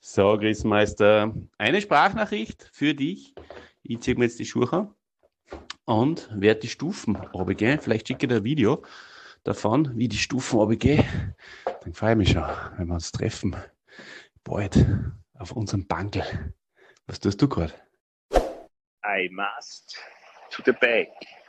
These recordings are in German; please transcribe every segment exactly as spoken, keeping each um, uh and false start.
So, Christmeister, eine Sprachnachricht für dich. Ich ziehe mir jetzt die Schuhe an und werde die Stufen runtergehen. Vielleicht schicke ich dir ein Video davon, wie die Stufen runtergehen. Dann freue ich mich schon, wenn wir uns treffen. Bald auf unserem Bankel. Was tust du gerade? I must to the bank.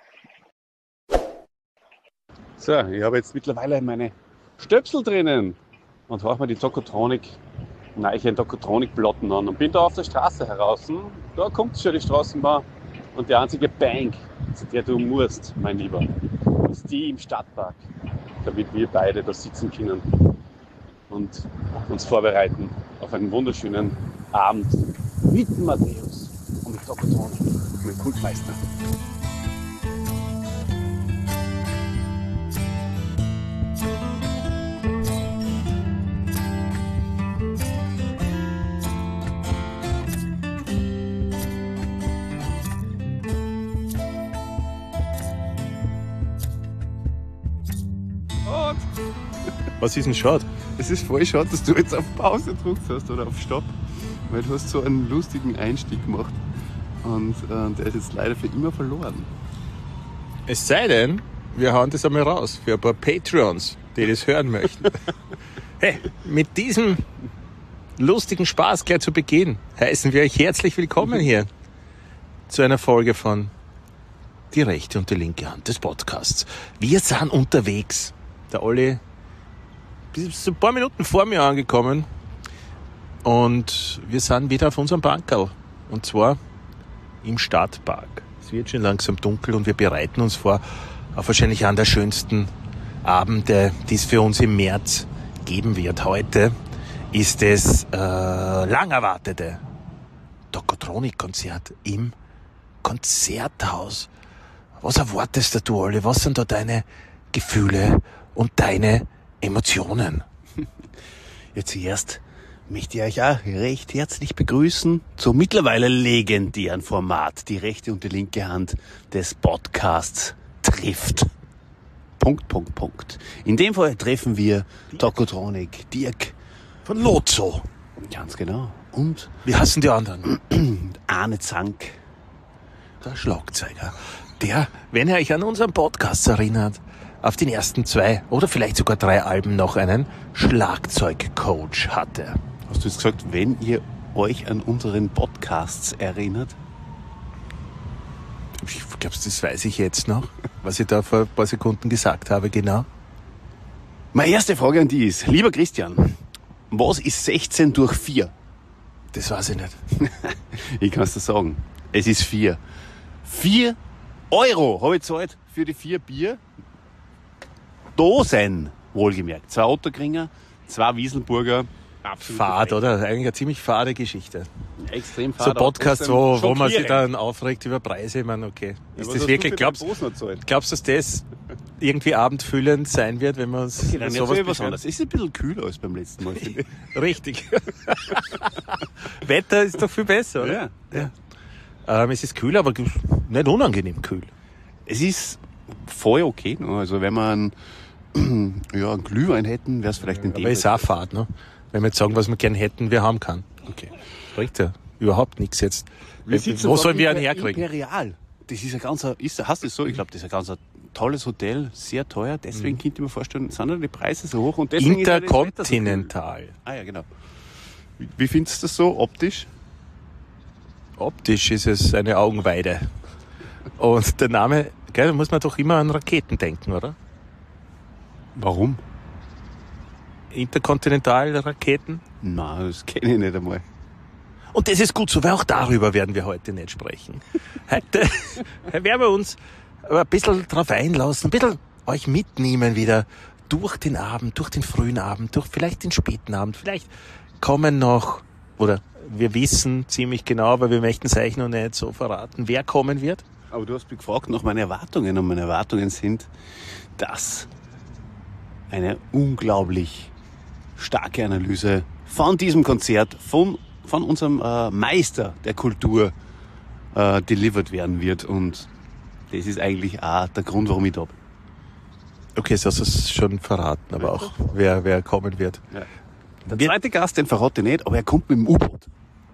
So, ich habe jetzt mittlerweile meine Stöpsel drinnen und höre mir die Tokotronic, neue Tokotronic-Platten an und bin da auf der Straße heraus. Da kommt schon die Straßenbahn und die einzige Bank, zu der du musst, mein Lieber, ist die im Stadtpark, damit wir beide da sitzen können und uns vorbereiten auf einen wunderschönen Abend mit Matthäus und mit Tokotronic, mit Kultmeister. Was ist denn schade? Es ist voll schade, dass du jetzt auf Pause gedrückt hast oder auf Stopp, weil du hast so einen lustigen Einstieg gemacht und äh, der ist jetzt leider für immer verloren. Es sei denn, wir hauen das einmal raus für ein paar Patreons, die das hören möchten. Hey, mit diesem lustigen Spaß gleich zu Beginn heißen wir euch herzlich willkommen hier zu einer Folge von Die rechte und die linke Hand des Podcasts. Wir sind unterwegs. Der Olli ist ein paar Minuten vor mir angekommen und wir sind wieder auf unserem Bankerl und zwar im Stadtpark. Es wird schon langsam dunkel und wir bereiten uns vor auf wahrscheinlich einen der schönsten Abende, die es für uns im März geben wird. Heute ist es äh, lang erwartete Tokotronic-Konzert im Konzerthaus. Was erwartest du, Olli? Was sind da deine Gefühle und deine Emotionen? Ja, zuerst möchte ich euch auch recht herzlich begrüßen zum mittlerweile legendären Format, die rechte und die linke Hand des Podcasts trifft. Punkt, Punkt, Punkt. In dem Fall treffen wir Tokotronic, Dirk Von Lozo. ganz genau, und Wie heißen die anderen? Arne Zank. Der Schlagzeuger, der, wenn ihr euch an unseren Podcast erinnert, auf den ersten zwei oder vielleicht sogar drei Alben noch einen Schlagzeugcoach hatte. Hast du jetzt gesagt, wenn ihr euch an unseren Podcasts erinnert? Ich glaube, das weiß ich jetzt noch, was ich da vor ein paar Sekunden gesagt habe, genau. Meine erste Frage an dich ist, lieber Christian, was ist sechzehn durch vier? Das weiß ich nicht. Ich kann es dir sagen, es ist vier. Vier Euro habe ich gezahlt für die vier Bier. Dosen, wohlgemerkt. Zwei Otterkringer, zwei Wieselburger. Fad, oder? Eigentlich eine ziemlich fade Geschichte. Extrem fad. So Podcasts, wo, wo man sich schockierend. dann aufregt über Preise. Ich meine, okay. Ja, Ist was das hast wirklich, du für glaubst deinen Bus noch gezahlt? glaubst du, dass das irgendwie abendfüllend sein wird, wenn wir uns Okay, über dann sowas erzähl was beschweren? anderes. Es ist ein bisschen kühler als beim letzten Mal, finde ich. Richtig. Wetter ist doch viel besser, oder? Ja. Ja. Ähm, es ist kühl, aber nicht unangenehm kühl. Es ist voll okay. ne? Also wenn wir einen, ja, einen Glühwein hätten, wäre es vielleicht in dem Aber ist Fall- auch fad, ne? Wenn wir jetzt sagen, was wir gern hätten, wir haben kann. Okay. Bringt ja überhaupt nichts jetzt. Wir sitzen Wo vor sollen wir einen Imper- herkriegen? Imperial. Das ist ein ganz, ist, hast du es so? Ich glaube, das ist ein ganz tolles Hotel, sehr teuer. Deswegen könnte ich mir vorstellen, sind da die Preise so hoch und deswegen ist ja das Wetter so Interkontinental. cool. Ah ja, genau. Wie, wie findest du das so optisch? Optisch ist es eine Augenweide. Und der Name, gell, da muss man doch immer an Raketen denken, oder? Warum? Interkontinentalraketen. Nein, das kenne ich nicht einmal. Und das ist gut so, weil auch darüber werden wir heute nicht sprechen. Heute werden wir uns ein bisschen drauf einlassen, ein bisschen euch mitnehmen wieder durch den Abend, durch den frühen Abend, durch vielleicht den späten Abend. Vielleicht kommen noch, oder wir wissen ziemlich genau, aber wir möchten es euch noch nicht so verraten, wer kommen wird. Aber du hast mich gefragt nach meinen Erwartungen und meine Erwartungen sind, dass eine unglaublich starke Analyse von diesem Konzert, von, von unserem äh, Meister der Kultur äh, delivered werden wird. Und das ist eigentlich auch der Grund, warum ich da bin. Okay, so hast du es schon verraten, aber auch wer, wer kommen wird. Ja. Der Wir- zweite Gast, den verrate ich nicht, aber er kommt mit dem U-Boot.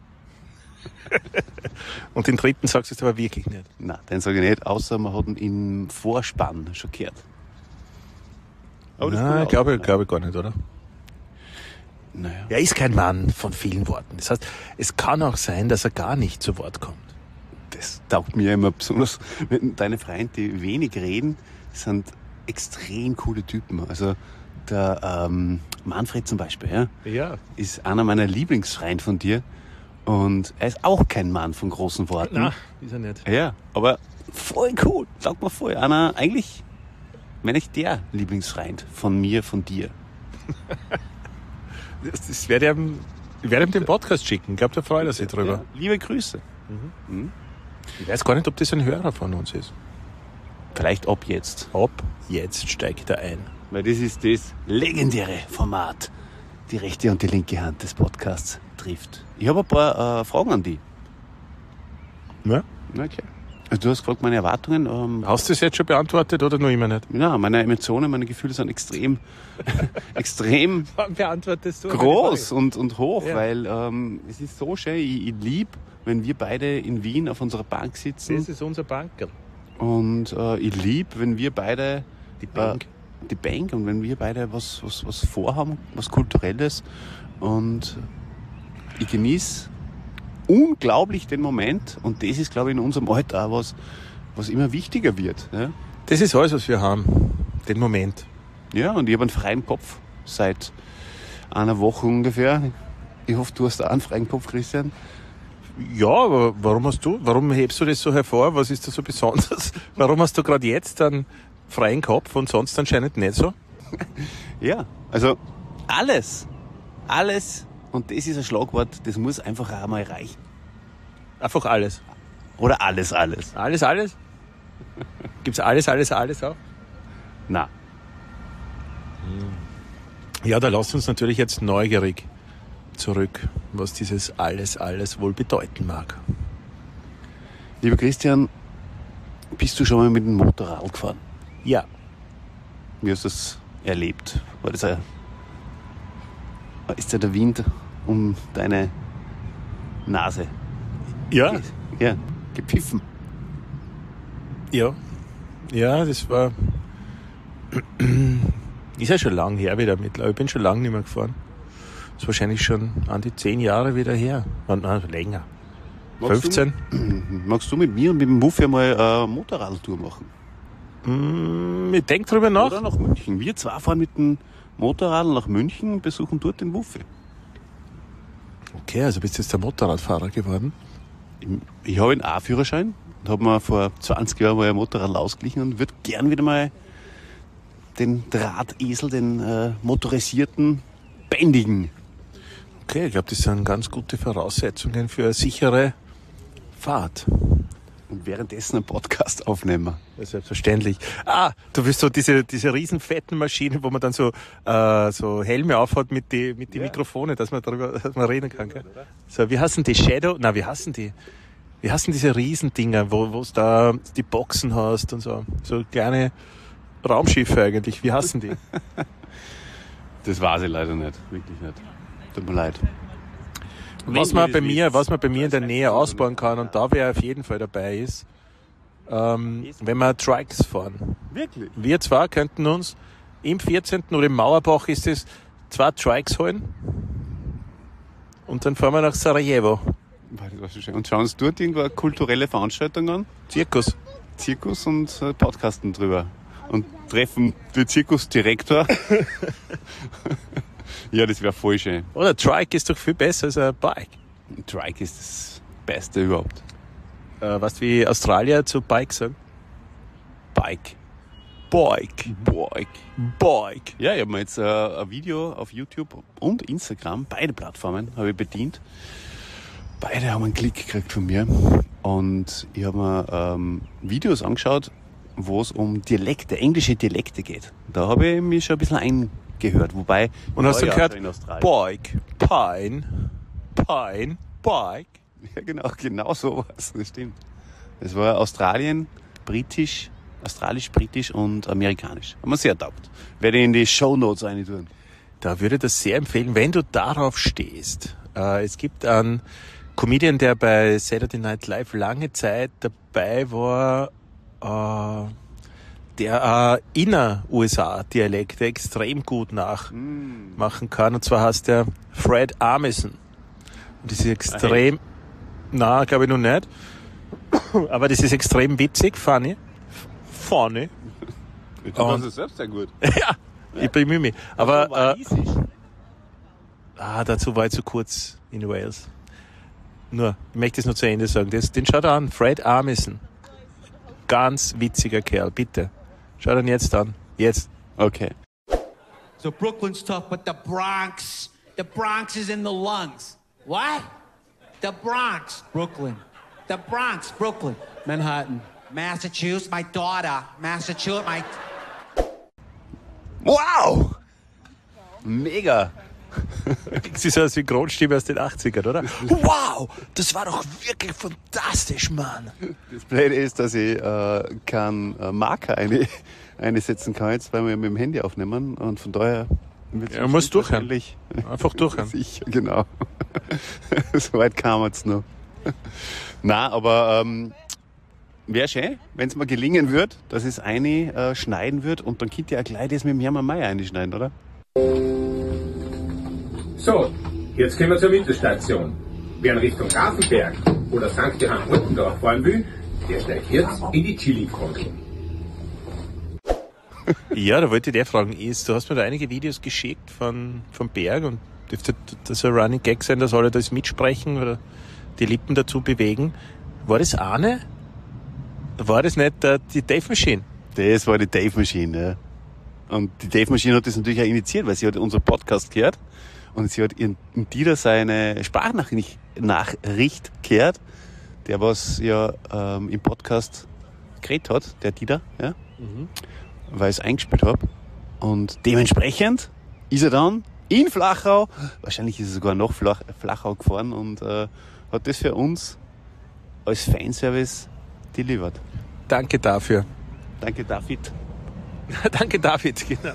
Und den dritten sagst du jetzt aber wirklich nicht. Nein, den sage ich nicht, außer man hat ihn im Vorspann schon gehört. Aber das Nein, kommt glaube auch, ich, glaube ich gar nicht, oder? Naja. Er ist kein Mann von vielen Worten. Das heißt, es kann auch sein, dass er gar nicht zu Wort kommt. Das taugt mir immer besonders, wenn deine Freunde, die wenig reden, sind extrem coole Typen. Also der ähm, Manfred zum Beispiel, ja, Ja. ist einer meiner Lieblingsfreunde von dir. Und er ist auch kein Mann von großen Worten. Nein, ist er nicht. Ja, aber voll cool. Sag mal voll. Einer, eigentlich, wenn ich der Lieblingsfreund von mir, von dir. Das, das werde ich ihm, ich werde ihm den Podcast schicken. Ich glaube, da freut er sich drüber. Ja, liebe Grüße. Ich weiß gar nicht, ob das ein Hörer von uns ist. Vielleicht ab jetzt. Ob jetzt steigt er ein. Weil das ist das legendäre Format. Die rechte und die linke Hand des Podcasts trifft. Ich habe ein paar äh, Fragen an die. Ja? Okay. Also du hast gefragt, meine Erwartungen. Ähm, Hast du das jetzt schon beantwortet oder noch immer nicht? ja, meine Emotionen, meine Gefühle sind extrem, extrem Wann beantwortest du? groß und, und hoch, Ja. weil ähm, es ist so schön. Ich, ich liebe, wenn wir beide in Wien auf unserer Bank sitzen. Das ist unser Banker. Und äh, ich liebe, wenn wir beide Die Bank. Äh, die Bank und wenn wir beide was, was, was vorhaben, was Kulturelles. Und ich genieße unglaublich den Moment. Und das ist, glaube ich, in unserem Alter auch was, was immer wichtiger wird. Ja, Das ist alles, was wir haben. Den Moment. ja, und ich habe einen freien Kopf seit einer Woche ungefähr. Ich hoffe, du hast auch einen freien Kopf, Christian. Ja, aber warum hast du, warum hebst du das so hervor? Was ist da so besonders? Warum hast du gerade jetzt einen freien Kopf und sonst anscheinend nicht so? Ja, also alles, alles, und das ist ein Schlagwort, das muss einfach auch mal reichen. Einfach alles. Oder alles, alles. Alles, alles? Gibt's alles, alles, alles auch? Na, Ja, da lasst uns natürlich jetzt neugierig zurück, was dieses alles, alles wohl bedeuten mag. lieber Christian, bist du schon mal mit dem Motorrad gefahren? Ja. Wie hast du das erlebt? War das ein, ist da der Wind um deine Nase? Ja? Ja, gepfiffen. Ja. Ja, das war... Ist ja schon lang her wieder mittlerweile. Ich bin schon lange nicht mehr gefahren. Das ist wahrscheinlich schon an die zehn Jahre wieder her. Nein, nein, länger. Magst fünfzehn? Du, magst du mit mir und mit dem Muffi mal eine Motorradtour machen? Mm, ich denke drüber nach. Oder nach München. Wir zwei fahren mit dem Motorrad nach München und besuchen dort den Muffi. Okay, also bist du jetzt der Motorradfahrer geworden? Ich, ich habe einen A-Führerschein und habe mir vor zwanzig Jahren mal ein Motorrad ausgeglichen und würde gern wieder mal den Drahtesel, den äh, motorisierten, bändigen. Okay, ich glaube, das sind ganz gute Voraussetzungen für eine sichere Fahrt. Und währenddessen einen Podcast aufnehmen. Ja, selbstverständlich. Ah, du bist so diese, diese riesen fetten Maschinen, wo man dann so, äh, so Helme aufhat mit die, mit die Ja. Mikrofone, dass man darüber, dass man reden kann, gell? So, wie heißen die? Shadow? Na, wie heißen die? Wie heißen diese Riesendinger, wo, wo du da die Boxen hast und so? So kleine Raumschiffe eigentlich. Wie heißen die? Das weiß ich leider nicht. Wirklich nicht. Tut mir leid. Was man bei mir, was man bei mir in der Nähe ausbauen kann und da wer auf jeden Fall dabei ist, ähm, wenn wir Trikes fahren. Wirklich? Wir zwei könnten uns im vierzehnten oder im Mauerbach ist es zwei Trikes holen und dann fahren wir nach Sarajevo. Das war so schön. Und schauen uns dort irgendwo eine kulturelle Veranstaltung an. Zirkus. Zirkus und äh, Podcasten drüber. Und treffen den Zirkusdirektor. Ja, das wäre voll schön. Oder Trike ist doch viel besser als ein Bike. Ein Trike ist das Beste überhaupt. Äh, was wie Australier zu Bike sagen? Bike. Bike. Bike. Bike. Ja, ich habe mir jetzt äh, ein Video auf YouTube und Instagram, beide Plattformen, habe ich bedient. Beide haben einen Klick gekriegt von mir. Und ich habe mir ähm, Videos angeschaut, wo es um Dialekte, englische Dialekte geht. Da habe ich mich schon ein bisschen eingehört. Wobei, Und ich hast war du ja gehört? schon in Australien. Bike, Pine, Pine, Bike. Ja, genau, genau sowas. Das stimmt. Es war Australien, britisch, australisch, britisch und amerikanisch. Haben wir sehr taugt. Werde ich in die Shownotes rein tun. Da würde ich das sehr empfehlen, wenn du darauf stehst. Äh, es gibt einen Comedian, der bei Saturday Night Live lange Zeit dabei war, äh, der äh, inner-U S A-Dialekte extrem gut nachmachen kann. Und zwar heißt der Fred Armisen. Und das ist extrem... Na, glaube ich noch nicht. Aber das ist extrem witzig, funny. Funny. Du machst es selbst sehr gut. Ja, ich bemühe mich. Aber äh, ah, dazu war ich zu kurz in Wales. Nur, ich möchte es nur zu Ende sagen. Das, den schaut an, Fred Armisen. Ganz witziger Kerl, bitte. Schau ihn jetzt an. Jetzt. Okay. So Brooklyn's tough, but the Bronx, the Bronx is in the lungs. What? The Bronx, Brooklyn. The Bronx, Brooklyn. Manhattan. Massachusetts, my daughter. Massachusetts, my... Wow! Mega! Das ist so eine Synchronstimme aus den achtzigern, oder? Wow, das war doch wirklich fantastisch, Mann. Das Blöde ist, dass ich äh, keinen äh, Marker eine, einsetzen kann jetzt, weil wir mit dem Handy aufnehmen und von daher... Ja, musst durchhören. Einfach durchhören. Sicher, genau. So weit kam es noch. Nein, aber ähm, wäre schön, wenn es mal gelingen wird, dass es eine äh, schneiden wird und dann könnt ihr ja gleich das mit dem Hermann Mayer einschneiden, oder? So, jetzt kommen wir zur Mittelstation. Wer in Richtung Grafenberg oder Sankt Johann Ottendorf fahren will, der steigt jetzt in die Chili-Kondel. Ja, da wollte ich dir fragen, ist, du hast mir da einige Videos geschickt von, vom Berg und dürfte das ein Running Gag sein, dass alle das mitsprechen oder die Lippen dazu bewegen. War das eine? War das nicht uh, die Dave Machine? Das war die Dave Machine, ja. Und die Dave Machine hat das natürlich auch initiiert, weil sie hat unseren Podcast gehört und sie hat ihren Dieter seine Sprachnachricht Nachricht gehört, der was ja ähm, im Podcast geredet hat, der Dieter, ja. Mhm. Weil ich es eingespielt habe. Und dementsprechend ist er dann in Flachau, wahrscheinlich ist er sogar nach Flach, Flachau gefahren und äh, hat das für uns als Fanservice delivered. Danke dafür. Danke, David. Danke, David, genau.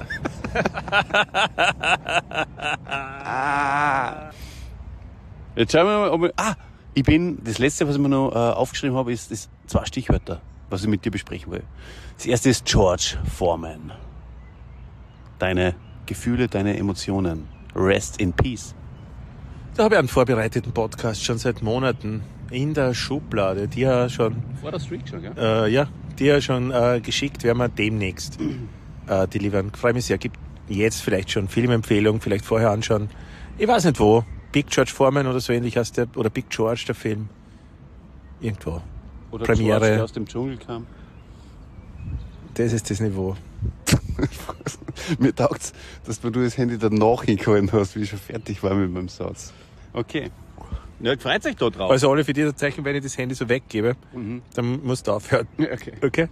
ah. Jetzt schauen wir mal, ob ich, ah, ich bin, das letzte, was ich mir noch äh, aufgeschrieben habe, ist das zwei Stichwörter, was ich mit dir besprechen will. Das erste ist George Foreman. Deine Gefühle, deine Emotionen. Rest in peace. Da habe ich einen vorbereiteten Podcast schon seit Monaten in der Schublade. Die ja schon... Vor der Streak schon, gell? Äh, ja, die ja schon äh, geschickt, werden wir demnächst äh, delivern. Ich freue mich sehr. Gibt jetzt vielleicht schon Filmempfehlungen, vielleicht vorher anschauen. Ich weiß nicht wo. Big George Foreman oder so ähnlich heißt der, oder Big George, der Film. Irgendwo. Oder Premiere. George, der aus dem Dschungel kam. Das ist das Niveau. Mir taugt's, dass du das Handy danach hingehalten hast, wie ich schon fertig war mit meinem Satz. Okay. Ja, freut euch da drauf. Also alle für die Zeichen, wenn ich das Handy so weggebe, Mhm. dann musst du aufhören. Okay. Okay?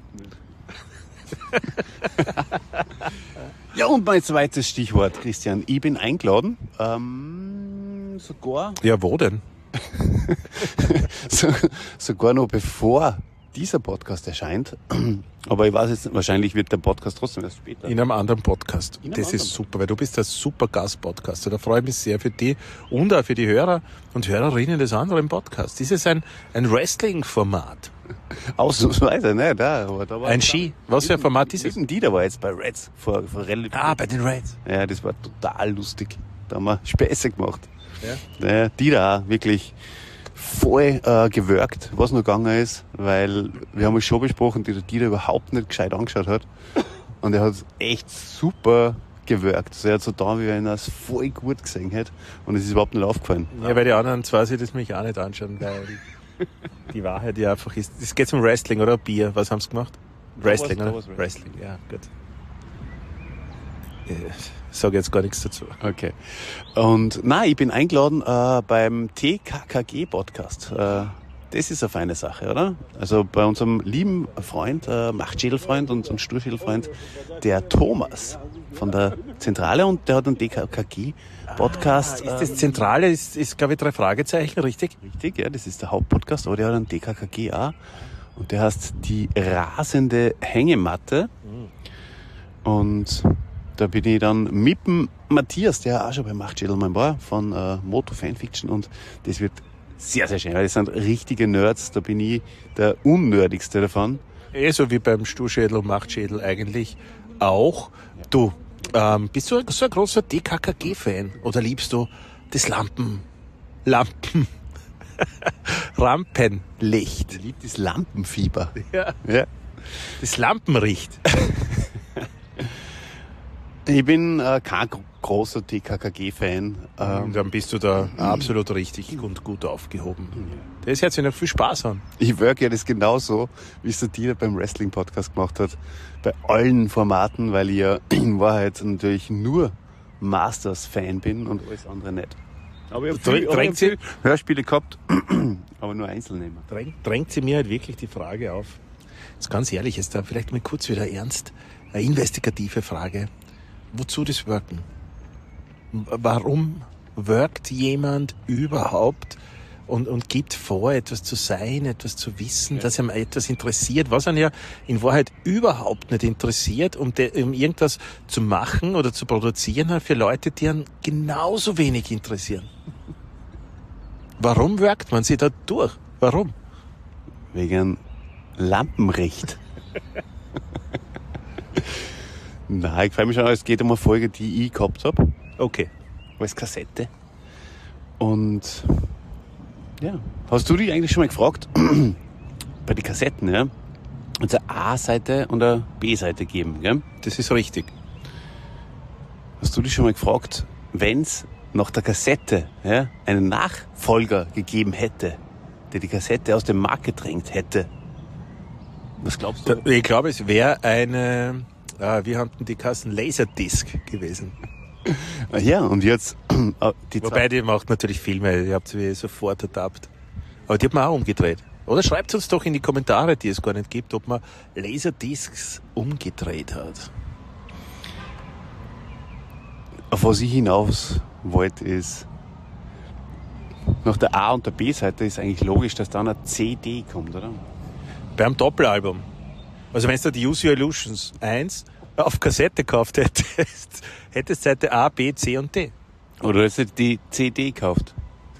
Ja, und mein zweites Stichwort, Christian. Ich bin eingeladen, ähm, sogar, Ja, wo denn? so, sogar noch bevor dieser Podcast erscheint. Aber ich weiß jetzt, wahrscheinlich wird der Podcast trotzdem erst später. In einem anderen Podcast. In einem das anderen. ist super, weil du bist ein super Gastpodcaster. Da freue ich mich sehr für die und auch für die Hörer und Hörerinnen des anderen Podcasts. Das ist ein, ein Wrestling-Format. Ausnahmsweise, ne? Da, aber da war Ein Ski. Was für ein Format ist es? Eben die, da war jetzt bei Reds vor, vor relativ. Ah, bei den Reds. Ja, das war total lustig. Da haben wir Späße gemacht. Ja. Ja, die da auch wirklich voll äh, gewirkt, was noch gegangen ist, weil wir haben es schon besprochen, die der überhaupt nicht gescheit angeschaut hat. Und er hat echt super gewirkt. Also er hat so da, wie wenn er es voll gut gesehen hätte. Und es ist überhaupt nicht aufgefallen. Ja, weil die anderen zwei sich das mich auch nicht anschauen, weil die Wahrheit ja einfach ist. Es geht um Wrestling oder Bier. Was haben sie gemacht? Wrestling, Da oder? war's- da war's Wrestling, ja, gut. Ich sage jetzt gar nichts dazu. Okay. Und nein, ich bin eingeladen äh, beim T K K G-Podcast. Äh, das ist eine feine Sache, oder? Also bei unserem lieben Freund, äh, Machtschädelfreund und, und Sturschädelfreund, der Thomas von der Zentrale, und der hat einen T K K G-Podcast. Ist das Zentrale, ist, ist glaube ich, drei Fragezeichen, richtig? Richtig, ja, das ist der Hauptpodcast, aber der hat einen D K K G auch. Und der heißt Die rasende Hängematte. Und da bin ich dann mit dem Matthias, der auch schon beim Machtschädelmann war, von äh, Moto Fanfiction, und das wird sehr, sehr schön, weil das sind richtige Nerds, da bin ich der unnördigste davon. Eh so wie beim Sturschädel und Machtschädel eigentlich auch. Du, ähm, bist du so ein großer D K K G-Fan oder liebst du das Lampen, Lampen, Rampenlicht? Ich liebe das Lampenfieber. Ja. Ja. Das Lampenricht. Ich bin äh, kein gro- großer D K K G-Fan. Ähm, Dann bist du da absolut richtig und gut aufgehoben. Das hört sich noch viel Spaß an. ich work ja das genauso, wie es der Dieter beim Wrestling-Podcast gemacht hat. Bei allen Formaten, weil ich ja in Wahrheit natürlich nur Masters-Fan bin und alles andere nicht. Aber ich Dr- habe drängt viel sie- Hörspiele gehabt, aber nur einzelne immer. Drängt, drängt sie mir halt wirklich die Frage auf. Jetzt ganz ehrlich, jetzt da vielleicht mal kurz wieder ernst. Eine investigative Frage. Wozu das Worken? Warum workt jemand überhaupt und, und gibt vor, etwas zu sein, etwas zu wissen, ja. dass ihm etwas interessiert, was ihn ja in Wahrheit überhaupt nicht interessiert, um, de, um irgendwas zu machen oder zu produzieren für Leute, die ihn genauso wenig interessieren? Warum workt man sich da durch? Warum? Wegen Lampenrecht. Nein, ich freue mich schon, es geht um eine Folge, die ich gehabt habe. Okay. Als Kassette. Und ja, hast du dich eigentlich schon mal gefragt, bei den Kassetten, ja, es eine A-Seite und eine B-Seite geben, gell? Das ist richtig. Hast du dich schon mal gefragt, wenn es nach der Kassette, ja, einen Nachfolger gegeben hätte, der die Kassette aus dem Markt gedrängt hätte? Was glaubst du? Ich glaube, es wäre eine, ah, wie haben die Kassen, Laserdisc gewesen. Ja, und jetzt die Wobei, die macht natürlich viel mehr, ihr habt sie sofort ertappt. Aber die hat man auch umgedreht. Oder schreibt uns doch in die Kommentare, die es gar nicht gibt, ob man Laserdiscs umgedreht hat. Auf was ich hinaus wollte, ist, nach der A- und der B-Seite ist eigentlich logisch, dass dann eine C D kommt, oder? Beim Doppelalbum. Also wenn du die Use Your Illusions eins auf Kassette gekauft hättest, hättest Seite A, B, C und D. Oder hast du die C D gekauft?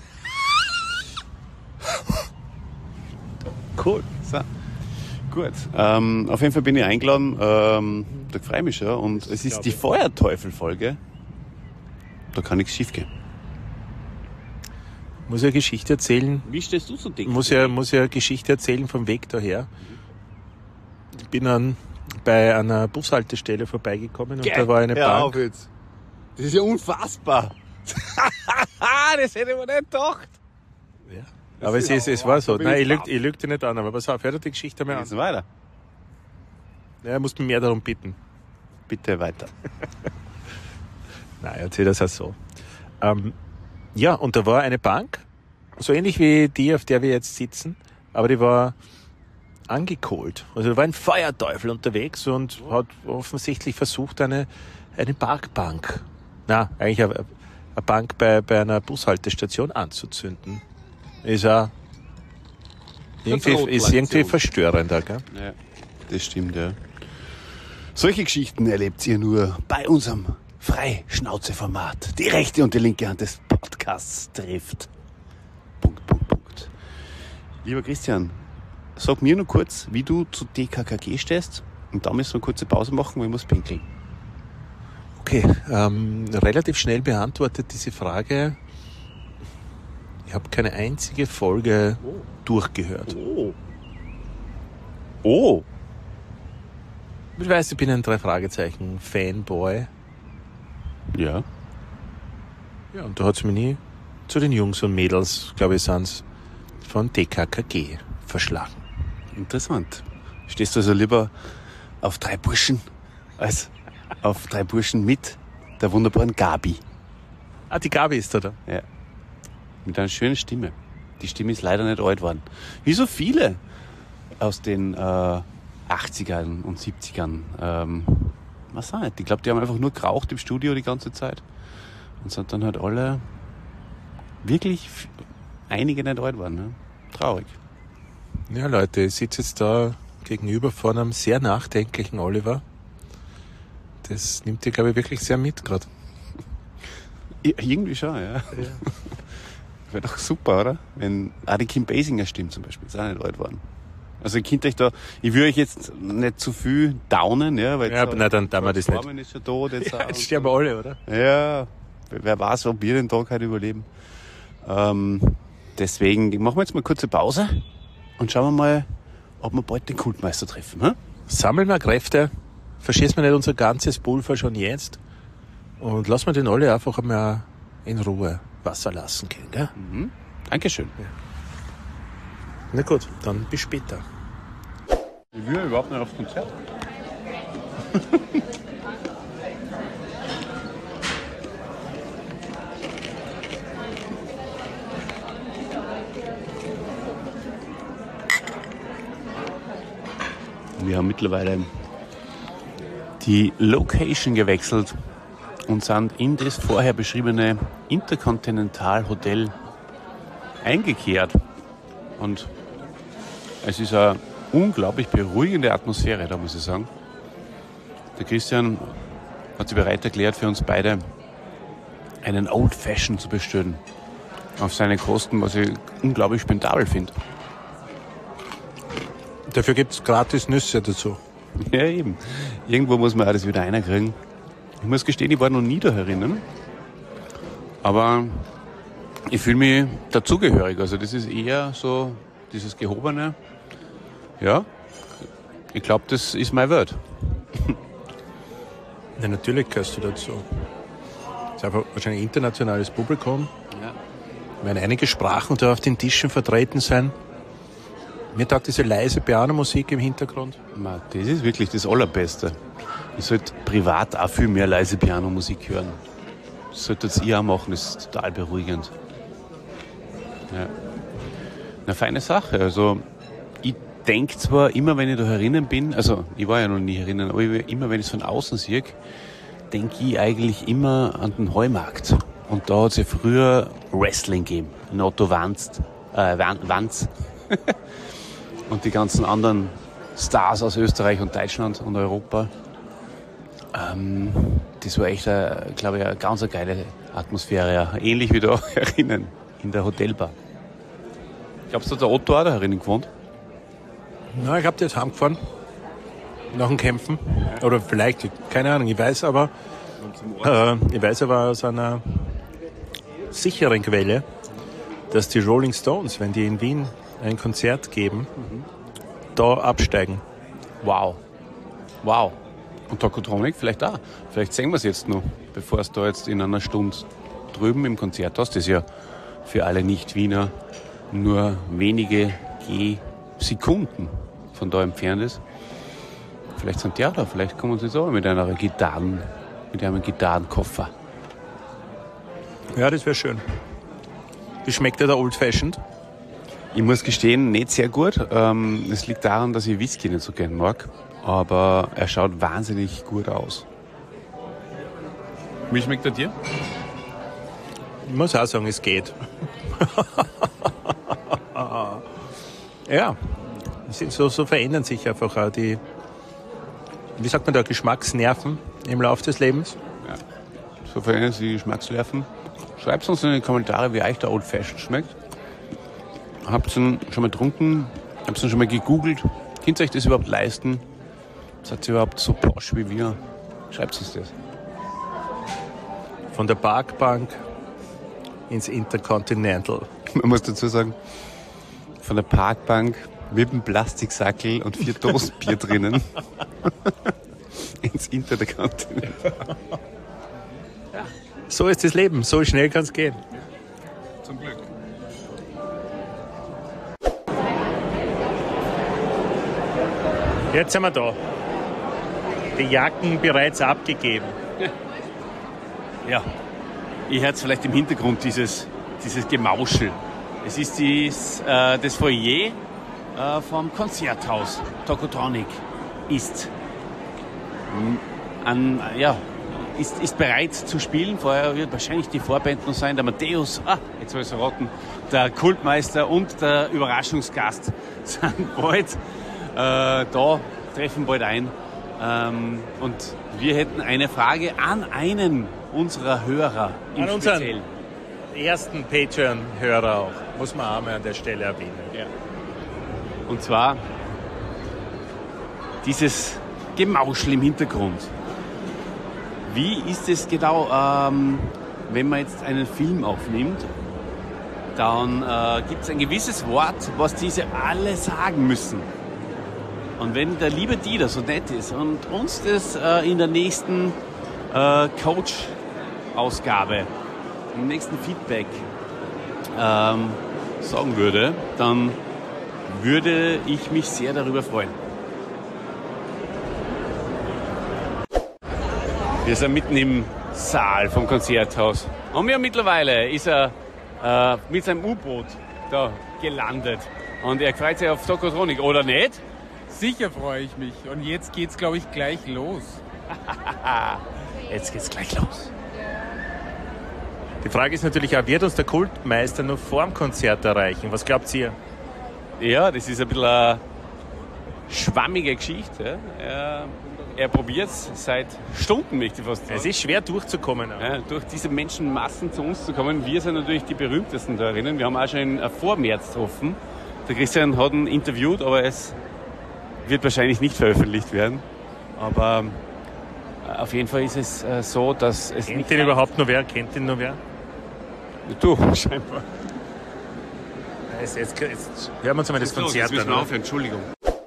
Cool. So. Gut. Ähm, auf jeden Fall bin ich eingeladen. Ähm, da freue ich mich schon. Und es ist die Feuerteufel-Folge. Da kann nichts schief gehen. Muss ja eine Geschichte erzählen. Wie stehst du so dick? Muss ja, muss ja eine Geschichte erzählen vom Weg daher. Ich bin dann bei einer Bushaltestelle vorbeigekommen und Gell, da war eine hör Bank. auf jetzt. Das ist ja unfassbar. Das hätte man nicht gedacht. Ja. Aber es, ist, es war so. Nein, ich lüge ich lüg dir nicht an, aber pass auf, hör dir die Geschichte mal Jetzt an. weiter. Ja, er muss mich mehr darum bitten. Bitte weiter. Nein, erzähl das auch so. Ähm, ja, und da war eine Bank, so ähnlich wie die, auf der wir jetzt sitzen, aber die war angekohlt. Also da war ein Feuerteufel unterwegs und hat offensichtlich versucht, eine, eine Parkbank, na, eigentlich eine, eine Bank bei, bei einer Bushaltestation anzuzünden. Ist auch irgendwie, ist irgendwie verstörender, gell? Ja, das stimmt, ja. Solche Geschichten erlebt ihr nur bei unserem Freischnauze-Format. Die rechte und die linke Hand des Podcasts trifft. Punkt, Punkt, Punkt. Lieber Christian, sag mir nur kurz, wie du zu D K K G stehst. Und dann müssen wir eine kurze Pause machen, weil ich muss pinkeln. Okay, ähm, relativ schnell beantwortet diese Frage. Ich habe keine einzige Folge oh. durchgehört. Oh. Oh. Ich weiß, ich bin ein Drei-Fragezeichen-Fanboy. Ja. Ja, und da hat es mich nie zu den Jungs und Mädels, glaube ich, sind's von D K K G verschlagen. Interessant. Stehst du also lieber auf drei Burschen als auf drei Burschen mit der wunderbaren Gabi? Ah, die Gabi ist da da. Ja. Mit einer schönen Stimme. Die Stimme ist leider nicht alt geworden. Wie so viele aus den äh, achtzigern und siebzigern. Ähm, was auch nicht. Ich glaube, die haben einfach nur geraucht im Studio die ganze Zeit. Und sind dann halt alle wirklich f- einige nicht alt geworden. Ne? Traurig. Ja, Leute, ich sitze jetzt da gegenüber von einem sehr nachdenklichen Oliver, das nimmt dir, glaube ich, wirklich sehr mit gerade. Ja, irgendwie schon, ja. ja. Wäre doch super, oder? Wenn auch die Kim Basinger stimmt zum Beispiel, ist auch nicht alt geworden. Also ich könnte euch da, ich würde euch jetzt nicht zu viel downen, ja, weil Ja, aber nein, dann tun wir das nicht. ist schon tot jetzt. Ja, jetzt sterben alle, oder? Ja, wer weiß, ob wir den Tag heute überleben. Ähm, deswegen machen wir jetzt mal eine kurze Pause und schauen wir mal, ob wir bald den Kultmeister treffen. Hm? Sammeln wir Kräfte, verschießen wir nicht unser ganzes Pulver schon jetzt und lassen wir den alle einfach einmal in Ruhe Wasser lassen können, gell? Mhm. Dankeschön. Ja. Na gut, dann bis später. Ich will überhaupt nicht aufs Konzert. Wir haben mittlerweile die Location gewechselt und sind in das vorher beschriebene Intercontinental Hotel eingekehrt. Und es ist eine unglaublich beruhigende Atmosphäre, da muss ich sagen. Der Christian hat sich bereit erklärt, für uns beide einen Old Fashion zu bestellen. Auf seine Kosten, was ich unglaublich spendabel finde. Dafür gibt es gratis Nüsse dazu. Ja, eben. Irgendwo muss man auch das wieder reinkriegen. Ich muss gestehen, ich war noch nie da herinnen. Aber ich fühle mich dazugehörig. Also das ist eher so dieses Gehobene. Ja, ich glaube, das ist mein Wort. Ja, natürlich gehörst du dazu. Es ist einfach wahrscheinlich internationales Publikum. Ja. Werden einige Sprachen da auf den Tischen vertreten sein. Mir taugt diese leise Pianomusik im Hintergrund. Ma, das ist wirklich das Allerbeste. Ich sollte privat auch viel mehr leise Pianomusik hören. Das solltet ihr auch machen, das ist total beruhigend. Ja. Eine feine Sache. Also ich denke zwar immer, wenn ich da herinnen bin, also ich war ja noch nie herinnen, aber immer, wenn ich es von außen sehe, denke ich eigentlich immer an den Heumarkt. Und da hat es ja früher Wrestling gegeben. In Otto Wanz, äh, Wanz. Und die ganzen anderen Stars aus Österreich und Deutschland und Europa. Ähm, das war echt, glaube ich, eine ganz geile Atmosphäre. Ja. Ähnlich wie da herinnen, in der Hotelbar. Glaubst du, der Otto auch da herinnen gewohnt? Na, ich habe jetzt heimgefahren. Nach dem Kämpfen. Oder vielleicht, keine Ahnung, ich weiß aber, äh, ich weiß aber aus einer sicheren Quelle, dass die Rolling Stones, wenn die in Wien ein Konzert geben, mhm. da absteigen. Wow. Wow. Und Tokotronic vielleicht auch. Vielleicht sehen wir es jetzt noch, bevor es da jetzt in einer Stunde drüben im Konzert hast. Das ist ja für alle Nicht-Wiener nur wenige G-Sekunden von da entfernt ist. Vielleicht sind die auch da. Vielleicht kommen sie so mit einer Gitarren, mit einem Gitarrenkoffer. Ja, das wäre schön. Wie schmeckt dir der Old Fashioned? Ich muss gestehen, nicht sehr gut. Ähm, es liegt daran, dass ich Whisky nicht so gern mag. Aber er schaut wahnsinnig gut aus. Wie schmeckt er dir? Ich muss auch sagen, es geht. Ja, so, so verändern sich einfach auch die, wie sagt man da, Geschmacksnerven im Laufe des Lebens. Ja, so verändern sich die Geschmacksnerven. Schreibt uns in die Kommentare, wie euch der Old Fashioned schmeckt. Habt ihr ihn schon mal getrunken? Habt ihr ihn schon mal gegoogelt? Könnt ihr euch das überhaupt leisten? Seid ihr überhaupt so posch wie wir? Schreibt uns das. Von der Parkbank ins Intercontinental. Man muss dazu sagen, von der Parkbank mit einem Plastiksackel und vier Dosen Bier drinnen ins Intercontinental. Ja. So ist das Leben, so schnell kann es gehen. Zum Glück. Jetzt sind wir da. Die Jacken bereits abgegeben. Ja, ihr hört vielleicht im Hintergrund dieses, dieses Gemauschel. Es ist dies, äh, das Foyer äh, vom Konzerthaus. Tokotronic ist, an, ja, ist, ist bereit zu spielen. Vorher wird wahrscheinlich die Vorband noch sein. Der Matthäus, ah, jetzt soll ich es verraten, der Kultmeister und der Überraschungsgast sind bald äh, da, treffen bald ein. Ähm, und wir hätten eine Frage an einen unserer Hörer. Im An unseren Speziellen. ersten Patreon-Hörer auch. Muss man auch mal an der Stelle erwähnen. Ja. Und zwar dieses Gemauschel im Hintergrund. Wie ist es genau, ähm, wenn man jetzt einen Film aufnimmt, dann äh, gibt es ein gewisses Wort, was diese alle sagen müssen. Und wenn der liebe Dieter so nett ist und uns das äh, in der nächsten äh, Coach-Ausgabe, im nächsten Feedback ähm, sagen würde, dann würde ich mich sehr darüber freuen. Wir sind mitten im Saal vom Konzerthaus. Und wir mittlerweile ist er äh, mit seinem U-Boot da gelandet. Und er freut sich auf Tokotronik, oder nicht? Sicher freue ich mich. Und jetzt geht's, glaube ich, gleich los. Jetzt geht's gleich los. Die Frage ist natürlich auch, wird uns der Kultmeister noch vor dem Konzert erreichen? Was glaubt ihr? Ja, das ist ein bisschen eine schwammige Geschichte. Er, er probiert es seit Stunden, möchte ich fast sagen. Es ist schwer durchzukommen. auch. Ja, durch diese Menschenmassen zu uns zu kommen. Wir sind natürlich die berühmtesten da drinnen. Wir haben auch schon einen Vormärz getroffen. Der Christian hat ihn interviewt, aber es wird wahrscheinlich nicht veröffentlicht werden. Aber äh, auf jeden Fall ist es äh, so, dass es Kennt nicht... den überhaupt noch wer? Kennt den noch wer? Du, scheinbar. Jetzt, jetzt, jetzt hören wir uns mal das Los, Konzert jetzt müssen an. wir oder? aufhören, Entschuldigung.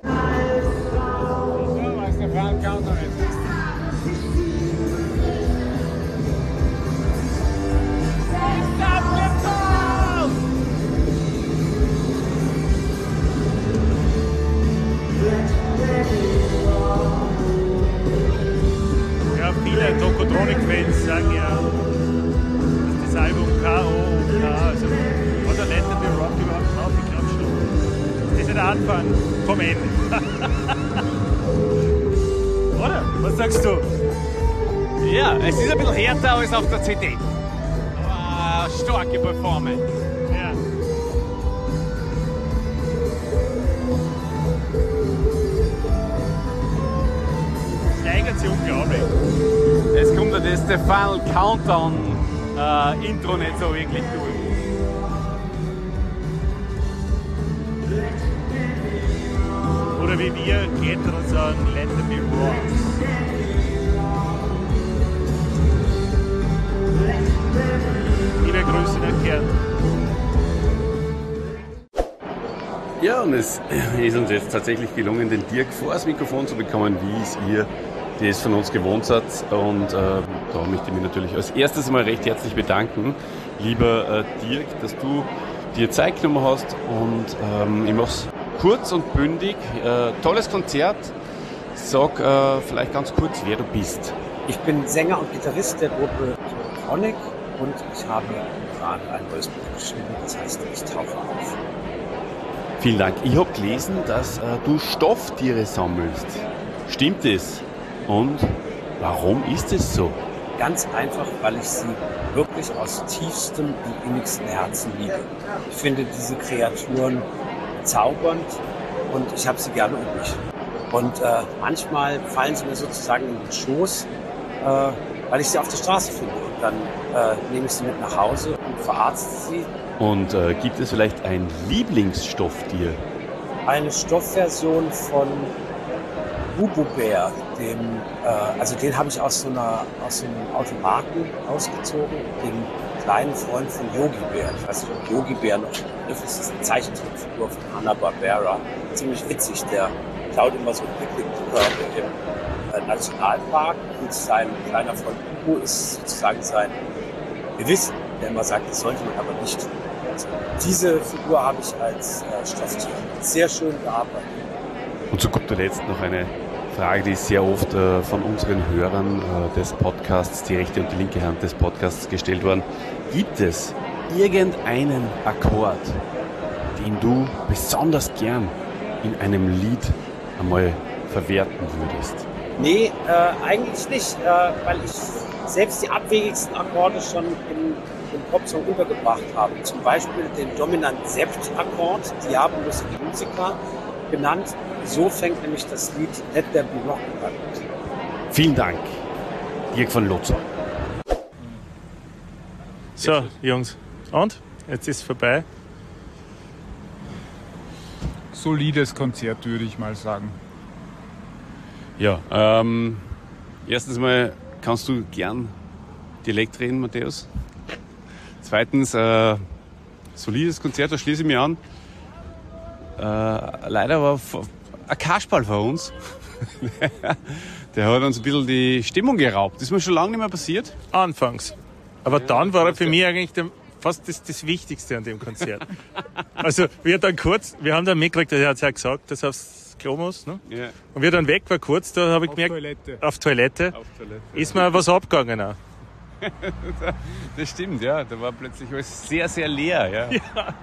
Ja, viele Tokotronik-Fans sagen ja, dass das Album K O und K, also oder Let There Be Rock überhaupt drauf, ich glaube schon. Das ist der Anfang vom Ende. Oder? Was sagst du? Ja, es ist ein bisschen härter als auf der C D. Aber starke Performance. Ja. Steigert sich unglaublich. Es kommt ja das The Final Countdown äh, Intro nicht so wirklich durch. Oder wie wir Kletterer sagen, Let There Be Rock. Liebe Grüße nach Kern. Ja, und es ist uns jetzt tatsächlich gelungen, den Dirk vor das Mikrofon zu bekommen, wie es ihr das von uns gewohnt seid. Und äh, da möchte ich mich natürlich als erstes mal recht herzlich bedanken, lieber äh, Dirk, dass du dir Zeit genommen hast. Und ähm, ich mache es kurz und bündig. Äh, tolles Konzert. Sag äh, vielleicht ganz kurz, wer du bist. Ich bin Sänger und Gitarrist der Gruppe Tokotronic und ich habe gerade ein neues Buch geschrieben, das heißt Ich tauche auf. Vielen Dank. Ich habe gelesen, dass äh, du Stofftiere sammelst. Stimmt es? Und warum ist es so? Ganz einfach, weil ich sie wirklich aus tiefstem und innigsten Herzen liebe. Ich finde diese Kreaturen bezaubernd und ich habe sie gerne um mich. Und äh, manchmal fallen sie mir sozusagen in den Schoß, äh, weil ich sie auf der Straße finde. Und dann äh, nehme ich sie mit nach Hause und verarzte sie. Und äh, gibt es vielleicht ein Lieblingsstofftier? Eine Stoffversion von Bubu Bär, dem, äh, also den habe ich aus so, einer, aus so einem Automaten ausgezogen, dem kleinen Freund von Yogi Bär. Ich weiß nicht, ob Yogi Bär noch ein Begriff ist, das ist eine Zeichentrickfigur von Hanna-Barbera. Ziemlich witzig, der klaut immer so Picknickkörbe im äh, Nationalpark und sein kleiner Freund Bubu ist sozusagen sein Gewissen, der immer sagt, das sollte man aber nicht tun. Also diese Figur habe ich als äh, Stofftier sehr schön gearbeitet. Und zu guter Letzt noch eine Frage, die sehr oft äh, von unseren Hörern äh, des Podcasts, die rechte und die linke Hand des Podcasts gestellt worden. Gibt es irgendeinen Akkord, den du besonders gern in einem Lied einmal verwerten würdest? Nee, äh, eigentlich nicht, äh, weil ich selbst die abwegigsten Akkorde schon im, im Popsong untergebracht habe. Zum Beispiel den dominanten Sept-Akkord, Diabolus in Musica, genannt. So fängt nämlich das Lied Let There Be Rock an. Vielen Dank, Dirk von Lotzer. So, Jungs. Und? Jetzt ist es vorbei. Solides Konzert, würde ich mal sagen. Ja, ähm, erstens mal kannst du gern Dialekt reden, Matthäus. Zweitens, äh, solides Konzert, da schließe ich mich an. Äh, leider war f- ein Kasperl von uns. Der hat uns ein bisschen die Stimmung geraubt. Das ist mir schon lange nicht mehr passiert. Anfangs. Aber ja, dann war er für mich eigentlich der, fast das, das Wichtigste an dem Konzert. Also wir dann kurz, wir haben dann mitgekriegt, er hat es ja gesagt, dass er aufs Klo muss. Ne? Ja. Und wir dann weg war kurz, da habe ich Auf gemerkt, Toilette. auf Toilette, Auf Toilette. ist mir was abgegangen auch. Das stimmt, ja. Da war plötzlich alles sehr, sehr leer. Ja. Ja.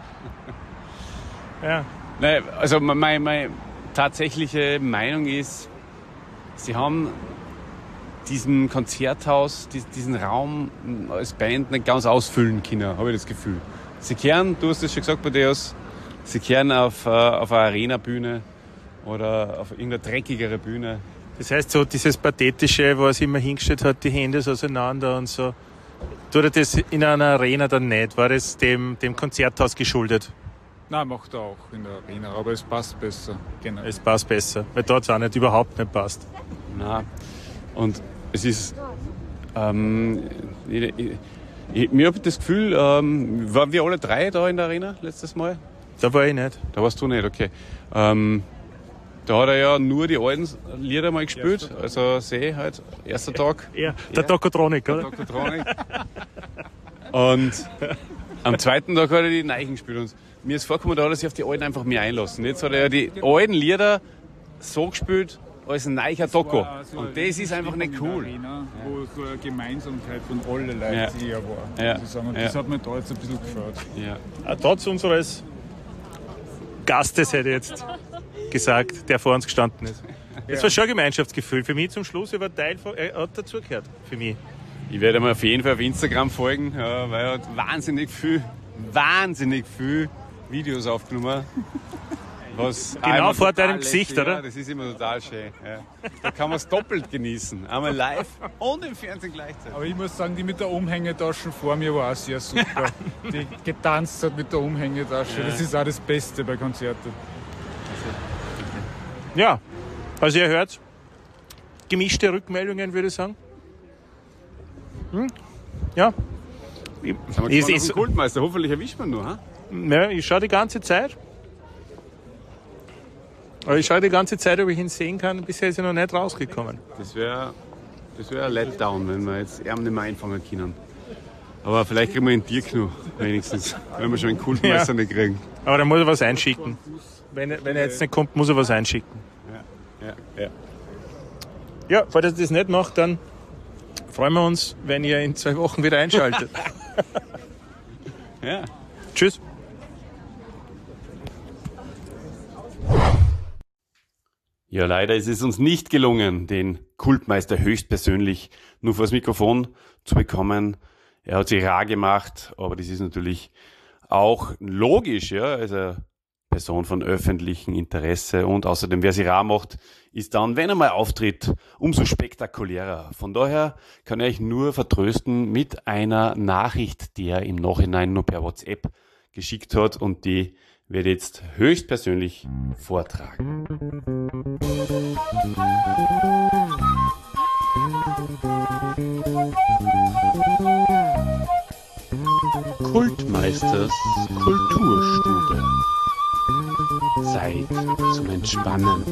Ja. Nein, also meine, meine tatsächliche Meinung ist, sie haben diesen Konzerthaus, diesen Raum als Band nicht ganz ausfüllen können, habe ich das Gefühl. Sie kehren, du hast es schon gesagt, Matthäus, sie kehren auf, auf eine Arena-Bühne oder auf irgendeine dreckigere Bühne. Das heißt, so dieses Pathetische, wo er sich immer hingestellt hat, die Hände so auseinander und so, tut er das in einer Arena dann nicht? War das dem, dem Konzerthaus geschuldet? Nein, macht er auch in der Arena, aber es passt besser. Genau. Es passt besser, weil dort es auch nicht überhaupt nicht passt. Nein. Und es ist, ähm, ich, ich, ich, mir habe das Gefühl, ähm, waren wir alle drei da in der Arena letztes Mal? Da war ich nicht. Da warst du nicht, okay. Ähm, da hat er ja nur die alten Lieder mal gespielt, also See halt, erster Tag. Ja, der Tokotronik, Der oder? Tokotronik. Und am zweiten Tag hat er die Neichen gespielt. Und mir ist vorgekommen, da hat er sich auf die alten einfach mehr einlassen. Jetzt hat er ja die alten Lieder so gespielt, als ein neuer Toko. Und das ist einfach nicht cool. Arena, wo so eine Gemeinsamkeit von allen Leuten Ja. eher war. Ja. Muss ich sagen. Und Ja. das hat mir da jetzt ein bisschen gefällt. Ja. Auch trotz unseres Gastes, hätte ich jetzt gesagt, der vor uns gestanden ist. Das Ja. war schon ein Gemeinschaftsgefühl. Für mich zum Schluss, er war Teil von, er hat dazugehört. Für mich. Ich werde mal auf jeden Fall auf Instagram folgen, ja, weil er hat wahnsinnig viel, wahnsinnig viel Videos aufgenommen. Was Genau einmal vor total deinem Gesicht, lässig, oder? Ja, das ist immer total schön. Ja. Da kann man es doppelt genießen. Einmal live und im Fernsehen gleichzeitig. Aber ich muss sagen, die mit der Umhängetasche vor mir war auch sehr super. Die getanzt hat mit der Umhängetasche. Ja. Das ist auch das Beste bei Konzerten. Ja, also ihr hört, gemischte Rückmeldungen, würde ich sagen. Hm? Ja. Ich, Sind wir ich, gespannt auf ich, den Kultmeister. Hoffentlich erwischt man nur. Ha? ja, ich schaue die ganze Zeit. Aber ich schaue die ganze Zeit, ob ich ihn sehen kann. Bisher ist er noch nicht rausgekommen. Das wäre das wär ein Letdown, wenn wir jetzt ihn nicht mehr einfangen können. Aber vielleicht kriegen wir ihn Dirk noch, wenigstens. Wenn wir schon einen Kultmeister Ja. nicht kriegen. Aber dann muss er was einschicken. Wenn er, wenn er jetzt nicht kommt, muss er was einschicken. Ja, ja, ja. Ja, falls er das nicht macht, dann freuen wir uns, wenn ihr in zwei Wochen wieder einschaltet. ja. Tschüss. Ja, leider ist es uns nicht gelungen, den Kultmeister höchstpersönlich nur vors Mikrofon zu bekommen. Er hat sich rar gemacht, aber das ist natürlich auch logisch, ja, also Person von öffentlichem Interesse und außerdem, wer sich rar macht, ist dann, wenn er mal auftritt, umso spektakulärer. Von daher kann ich euch nur vertrösten mit einer Nachricht, die er im Nachhinein nur per WhatsApp geschickt hat und die werde ich jetzt höchstpersönlich vortragen. Kultmeisters Kulturstube. Zeit zum Entspannen.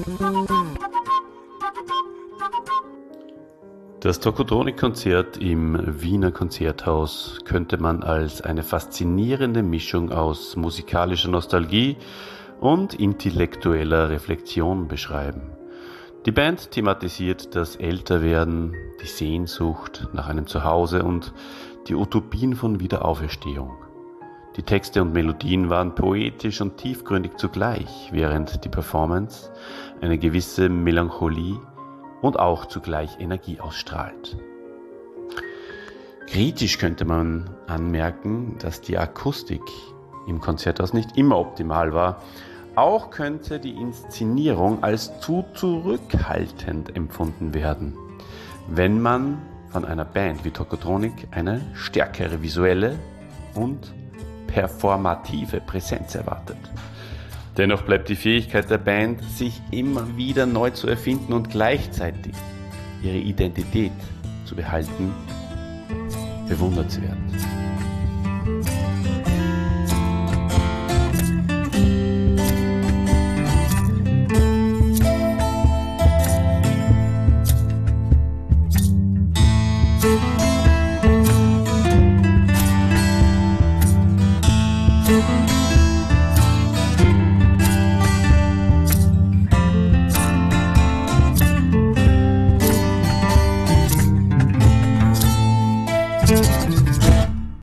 Das Tokotronik-Konzert im Wiener Konzerthaus könnte man als eine faszinierende Mischung aus musikalischer Nostalgie und intellektueller Reflexion beschreiben. Die Band thematisiert das Älterwerden, die Sehnsucht nach einem Zuhause und die Utopien von Wiederauferstehung. Die Texte und Melodien waren poetisch und tiefgründig zugleich, während die Performance eine gewisse Melancholie und auch zugleich Energie ausstrahlt. Kritisch könnte man anmerken, dass die Akustik im Konzerthaus nicht immer optimal war, Auch könnte die Inszenierung als zu zurückhaltend empfunden werden, wenn man von einer Band wie Tokotronic eine stärkere visuelle und performative Präsenz erwartet. Dennoch bleibt die Fähigkeit der Band, sich immer wieder neu zu erfinden und gleichzeitig ihre Identität zu behalten, bewundernswert.